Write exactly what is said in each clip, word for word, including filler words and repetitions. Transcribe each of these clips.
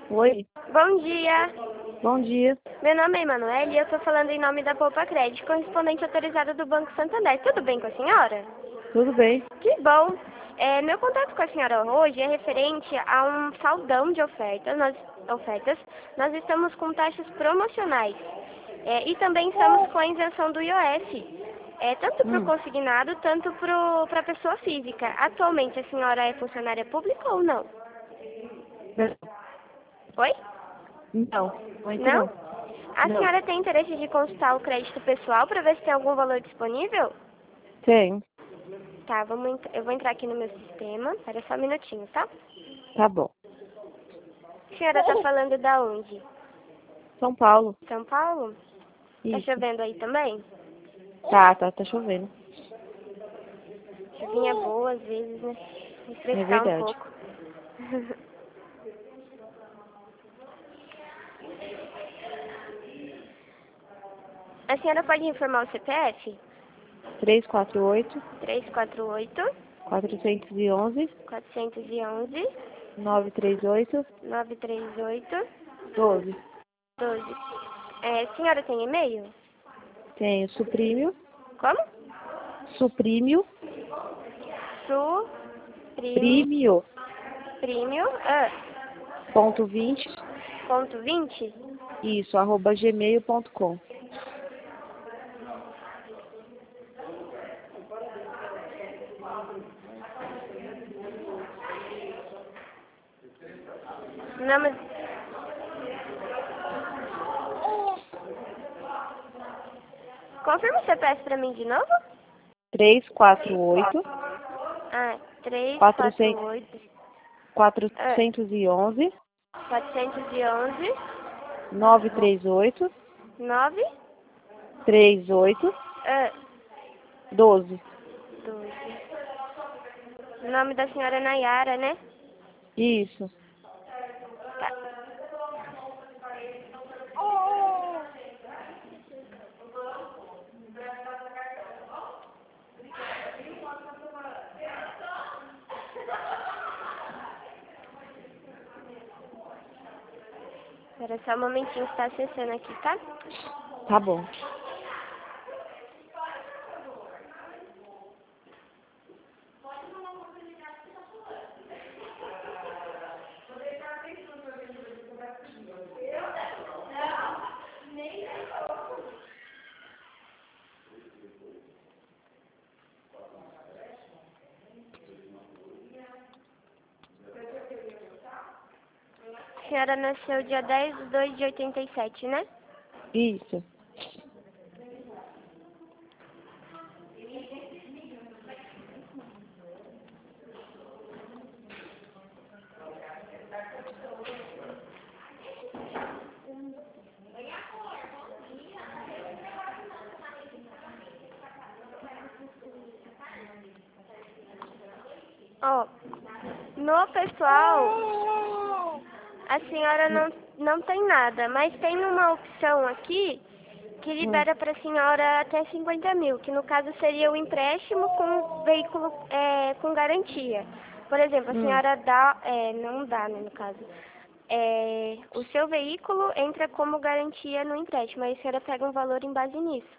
Oi, Bom dia, bom dia. meu nome é Emanuele e eu estou falando em nome da Poupa Crédito, correspondente autorizado do Banco Santander. Tudo bem com a senhora? Tudo bem? Que bom! É, meu contato com a senhora hoje é referente a um saldão de ofertas. Nós, ofertas. Nós estamos com taxas promocionais é, e também estamos com a isenção do I O S, é, tanto para o Hum. consignado, tanto para a pessoa física. Atualmente a senhora é funcionária pública ou não? Oi? Não, muito Não? não. A Não. senhora tem interesse de consultar o crédito pessoal para ver se tem algum valor disponível? Tenho. Tá, vamos, ent- eu vou entrar aqui no meu sistema. Espera só um minutinho, tá? Tá bom. A senhora tá falando da onde? São Paulo. São Paulo? Tá Isso. chovendo aí também? Tá, tá, tá chovendo. Chuvinha boa às vezes, né? É Refrescar um verdade. pouco. A senhora pode informar o C P F? três quatro oito, três quatro oito, quatro um um, quatro um um, nove três oito, nove três oito, doze. doze. É, a senhora tem e-mail? Tenho suprímio, Como? suprímio, Su, prime, prímio, Prímio, ah, ponto vinte, ponto vinte. isso, arroba gmail ponto com. Nome... Confirma o C P F pra mim de novo? três quatro oito, Ah, três quatro quatrocentos, oito, ah, quatrocentos e onze, quatrocentos e onze, nove três oito, nove, três oito, ah, doze. doze. O nome da senhora é Nayara, né? Isso. Tá. Espera só um momentinho que tá acessando aqui, tá? Tá bom. A senhora nasceu dia dez de dois de oitenta e sete, né? Isso. Ó, no pessoal, a senhora não, não tem nada, mas tem uma opção aqui que Hum, libera para a senhora até cinquenta mil, que no caso seria o empréstimo com veículo é, com garantia. Por exemplo, a hum. senhora dá, é, não dá, né, no caso. É, o seu veículo entra como garantia no empréstimo, aí a senhora pega um valor em base nisso.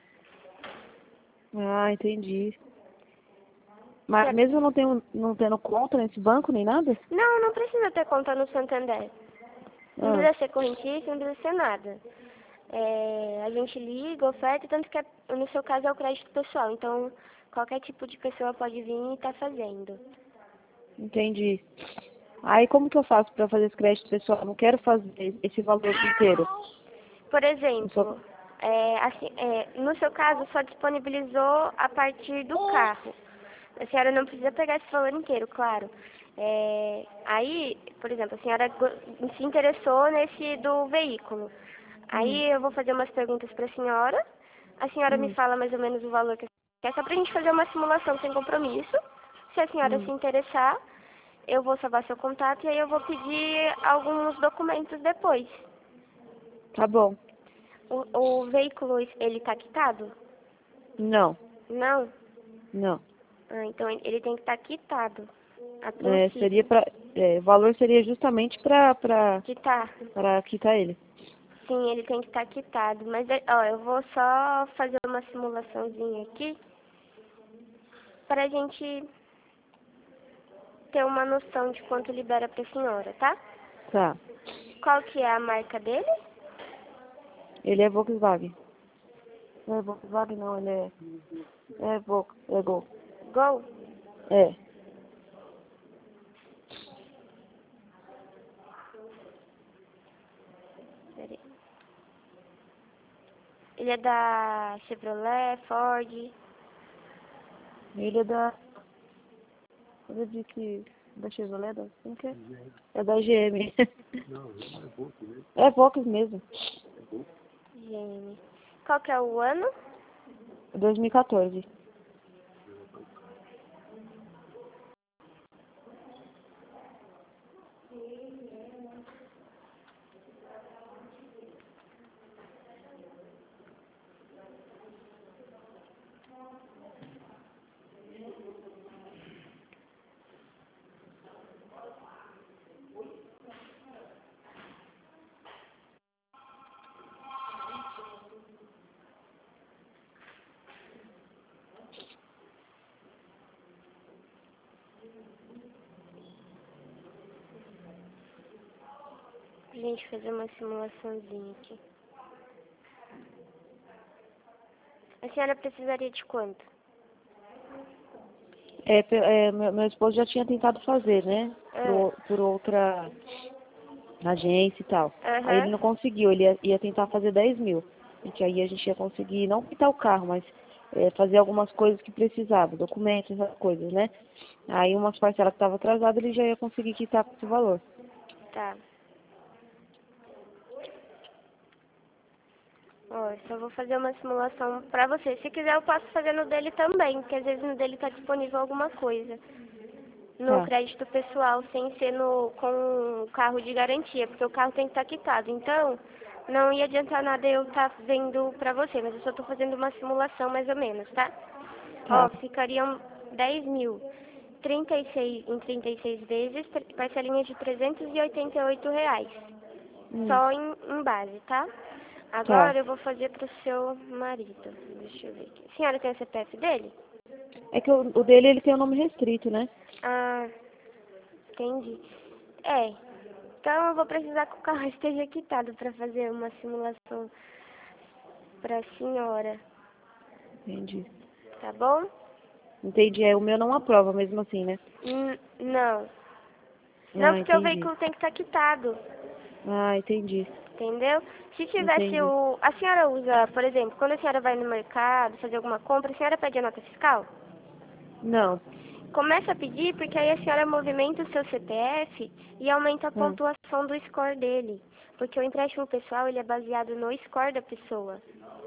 Ah, entendi. Mas Senhora- mesmo não, tenho, não tendo conta nesse banco nem nada? Não, não precisa ter conta no Santander. Não Ah, precisa ser correntício, não precisa ser nada. É, a gente liga, oferta, tanto que é- no seu caso é o crédito pessoal. Então, qualquer tipo de pessoa pode vir e estar fazendo. entendi. Aí como que eu faço para fazer esse crédito pessoal? Eu não quero fazer esse valor inteiro. Por Eu só... exemplo, é, assim, é, no seu caso, só disponibilizou a partir do carro. A senhora não precisa pegar esse valor inteiro, claro. É, aí, por exemplo, a senhora go- se interessou nesse do veículo. Hum, Aí eu vou fazer umas perguntas para a senhora. A senhora me hum, fala mais ou menos o valor que a senhora quer, só para a gente fazer uma simulação sem compromisso. Se a senhora hum. se interessar, eu vou salvar seu contato e aí eu vou pedir alguns documentos depois. Tá bom. O, o veículo, ele tá quitado? Não, Não? não. Ah, então ele ele tem que estar quitado. A É, princípio. seria pra, é, o valor seria justamente para para Quitar. para quitar ele. Sim, ele tem que estar quitado. Mas, ó, eu vou só fazer uma simulaçãozinha aqui pra gente ter uma noção de quanto libera pra senhora, tá? Tá. Qual que é a marca dele? Ele é Volkswagen. Não é Volkswagen não, ele é é Volks, é Gol. Gol? É. Peraí. Ele é da Chevrolet, Ford. Ele é da eu disse da Chevrolet, da como que é? É da G M. É Volks mesmo. G M. Qual que é o ano? dois mil e quatorze. Pra gente fazer uma simulaçãozinha aqui. A senhora precisaria de quanto? É, pe- é, meu, meu esposo já tinha tentado fazer, né? Por, por outra agência e tal. Aham. Aí ele não conseguiu, ele ia, ia tentar fazer dez mil. E que aí a gente ia conseguir, não quitar o carro, mas é, fazer algumas coisas que precisava, documentos, essas coisas, né? Aí umas parcelas que estavam atrasadas, ele já ia conseguir quitar com esse valor. Tá. Ó, eu só vou fazer uma simulação pra você. Se quiser eu posso fazer no dele também, porque às vezes no dele tá disponível alguma coisa. No Tá, crédito pessoal, sem ser no, com o carro de garantia, porque o carro tem que estar quitado. Então, não ia adiantar nada eu estar vendo pra você, mas eu só tô fazendo uma simulação mais ou menos, tá? Ó, tá. ficariam dez mil. trinta e seis, em trinta e seis vezes, tr- parcelinha de trezentos e oitenta e oito reais. Hum, Só em, em base, tá? tá. Agora eu vou fazer pro seu marido. Deixa eu ver aqui. A senhora tem o C P F dele? É que o, o dele, ele tem o nome restrito, né? Ah, entendi. É. Então eu vou precisar que o carro esteja quitado para fazer uma simulação pra senhora. Entendi. Tá bom? Entendi, é, o meu não aprova mesmo assim, né? N- não. Não, Ah, porque o entendi. veículo tem que estar quitado. Ah, entendi. Entendeu? Se tivesse Entendi. o... A senhora usa, por exemplo, quando a senhora vai no mercado fazer alguma compra, a senhora pede a nota fiscal? Não. Começa a pedir porque aí a senhora movimenta o seu C P F e aumenta a Ah, pontuação do score dele. Porque o empréstimo pessoal ele é baseado no score da pessoa.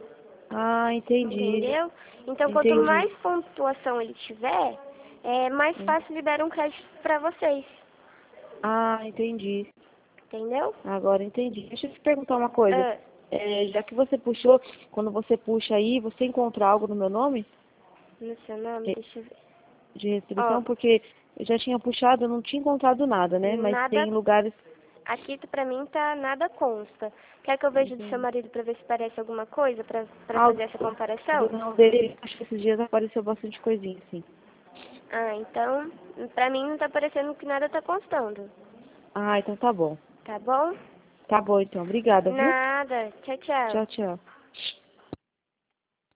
ah, entendi. Entendeu? Então quanto Entendi. mais pontuação ele tiver, é, mais Hum. fácil libera um crédito para vocês. Ah, entendi. Entendeu? Agora entendi. Deixa eu te perguntar uma coisa. Ah, É, já que você puxou, quando você puxa aí, você encontra algo no meu nome no seu nome, de, deixa eu ver. de Ó, restrição? Porque eu já tinha puxado, eu não tinha encontrado nada, né? Mas nada, tem lugares. aqui pra mim tá nada consta. Quer que eu veja do seu Entendi. marido pra ver se parece alguma coisa, pra, pra Ah, fazer essa o comparação? do não dele, acho que esses dias apareceu bastante coisinha, assim. Ah, então, pra mim não tá parecendo que nada tá constando. Ah, então tá bom. Tá bom? Tá bom, então. Obrigada, viu? Nada. Tchau, tchau. Tchau, tchau.